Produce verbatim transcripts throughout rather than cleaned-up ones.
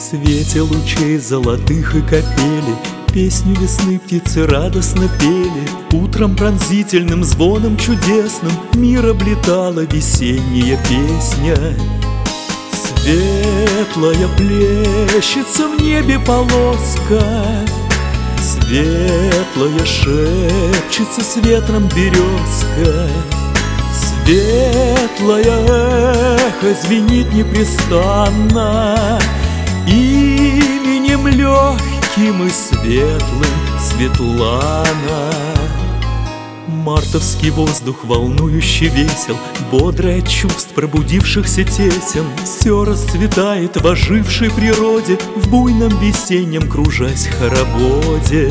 свете лучей золотых и капели песню весны птицы радостно пели. Утром пронзительным звоном чудесным мир облетала весенняя песня. Светлая плещется в небе полоска, светлая шепчется с ветром березка. Светлое эхо звенит непрестанно именем легким и светлым Светлана. Мартовский воздух волнующе весел, бодрый от чувств пробудившихся тесен. Все расцветает в ожившей природе, в буйном весеннем кружась хороводе.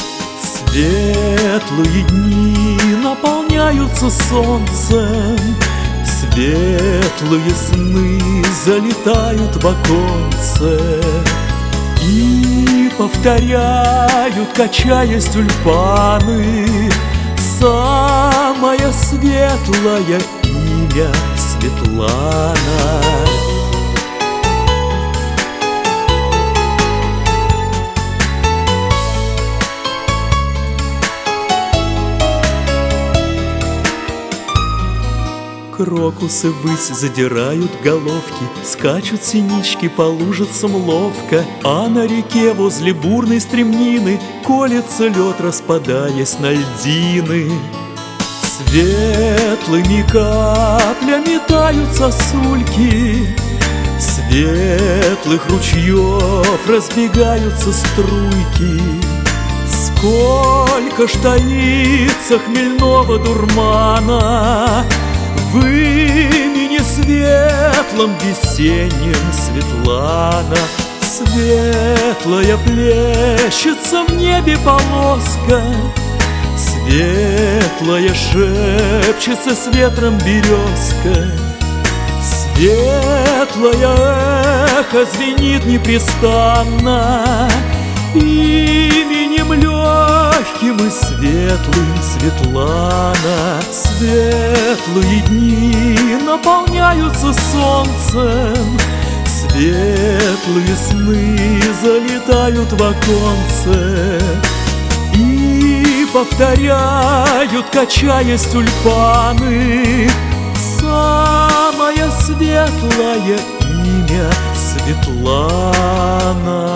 Светлые дни наполняются солнцем, светлые сны залетают в оконце и повторяют, качаясь тюльпаны, самое светлое имя Светлана. Крокусы ввысь задирают головки, скачут синички по лужицам ловко, а на реке возле бурной стремнины колется лед, распадаясь на льдины. Светлыми каплями тают сосульки, светлых ручьев разбегаются струйки. Сколько ж таится хмельного дурмана в имени светлом весеннем Светлана. Светлая плещется в небе полоска, светлая шепчется с ветром березка. Светлое эхо звенит непрестанно именем легким и светлым Светлана. Светлые дни наполняются солнцем, светлые сны залетают в оконце и повторяют, качаясь тюльпаны, самое светлое имя Светлана.